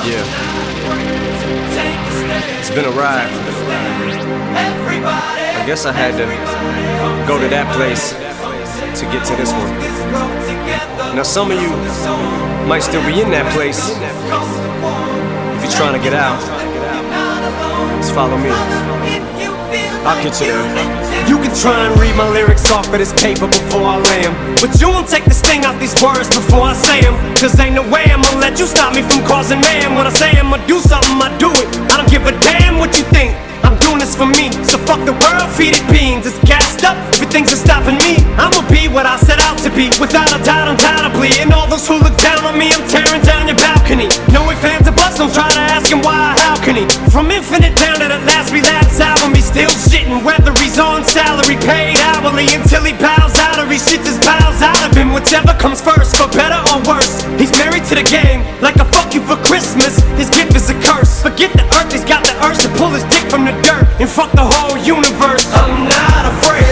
Yeah. It's been a ride. I guess I had to go to that place to get to this one. Now some of you might still be in that place. If you're trying to get out, just follow me. I'll get you there. You can try and read my lyrics off of this paper before I lay them, but you won't take the sting out these words before I say them. Cause ain't no way I'ma let you stop me from causing mayhem. When I say I'ma do something, I do it. I don't give a damn what you think. I'm doing this for me, so fuck the world, feed it beans. It's gassed up, everything's just stopping me. I'ma be what I set out to be, without a doubt, undoubtedly. And all those who look down on me, I'm tearing down your balcony. No ifs, ands, or buts, don't try to ask him why or how can he. From Infinite down to the last relapse album, he's still shitting. Whether he's on salary, paid hourly, until he bows out or he shit just bows out of him. Whichever comes first, for better or worse. He's married to the game, like a fuck you for Christmas. His gift is a curse. Forget the earth, he's got the urge to pull his dick from the dirt and fuck the whole universe. I'm not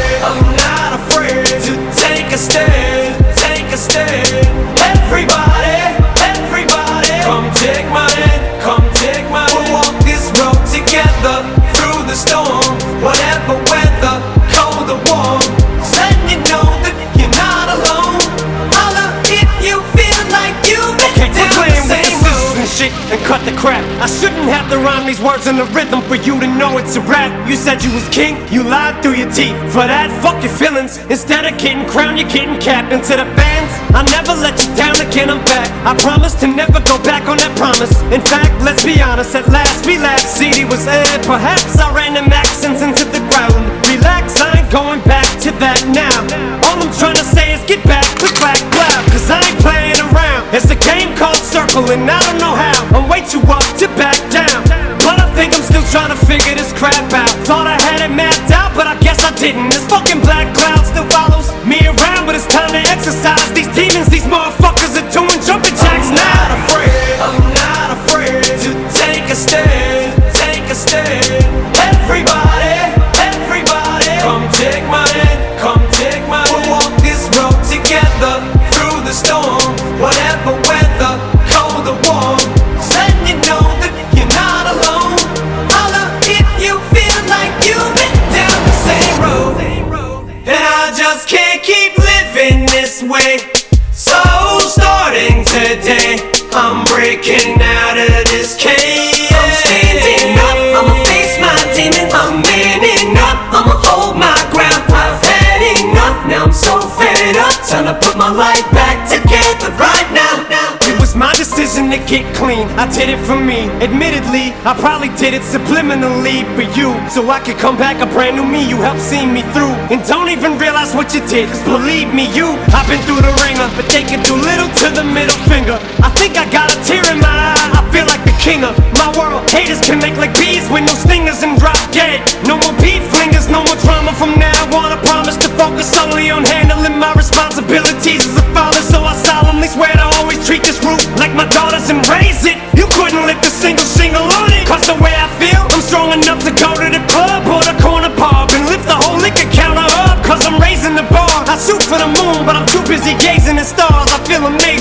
afraid to take a stand, take a stand. Everybody, come take my hand, come take my hand. We'll walk this road together, through the storm, whatever weather, cold or warm. Letting you know that you're not alone. Holla if you feel like you've been down the same road. And shit, and cut the crap. I shouldn't have to rhyme these words in the rhythm for you to know it's a rap. You said you was king, you lied through your teeth. For that, fuck your feelings. Instead of getting crowned, you're getting capped. And to the fans, I never let you down again, I'm back. I promise to never go back on that promise. In fact, let's be honest, at last we laughed. CD was aired, perhaps I ran them accents into the ground. Relax, I ain't going back to that now. All I'm trying to say is get back, click back, clap. Cause I ain't playing around. It's a game called Circle and I don't know how. I'm way too up to back down, but I think I'm still trying to figure this crap out. Thought I had it mapped out, but I guess I didn't. This fucking black cloud still follows me around, but it's time to exercise these demons. These motherfuckers are doing jumping jacks now. I'm not afraid to take a stand, take a stand. Everybody, come take my hand, come take my hand. We'll walk this road together, through the storm, whatever weather, cold or warm. Letting you know that you're not alone. Holla if you feel like you've been down the same road. And I just can't keep living this way. So starting today, I'm breaking out of this cage. I'm standing up, I'ma face my demons. I'm manning up, I'ma hold my ground. I've had enough, now I'm so fed up. Time to put my life back together right now. It was my decision to get clean, I did it for me. Admittedly, I probably did it subliminally for you, so I could come back a brand new me. You helped see me through, and don't even realize what you did. Cause believe me, I've been through the ringer, but they can do little to the middle finger. I think I got a tear in my eye, I feel like the king of my world. Haters can make like bees with no stingers and drop dead. No more beef flingers, no more drama from now on. I promise to focus solely on handling my responsibilities as a father. So I solemnly swear to always treat this roof like my daughters and raise it. You couldn't lift a single shingle on it. Cause the way I feel, I'm strong enough to go to the club or the corner pub and lift the whole liquor counter up. Cause I'm raising the bar. I shoot for the moon, but I'm too busy gazing at stars. I feel amazing.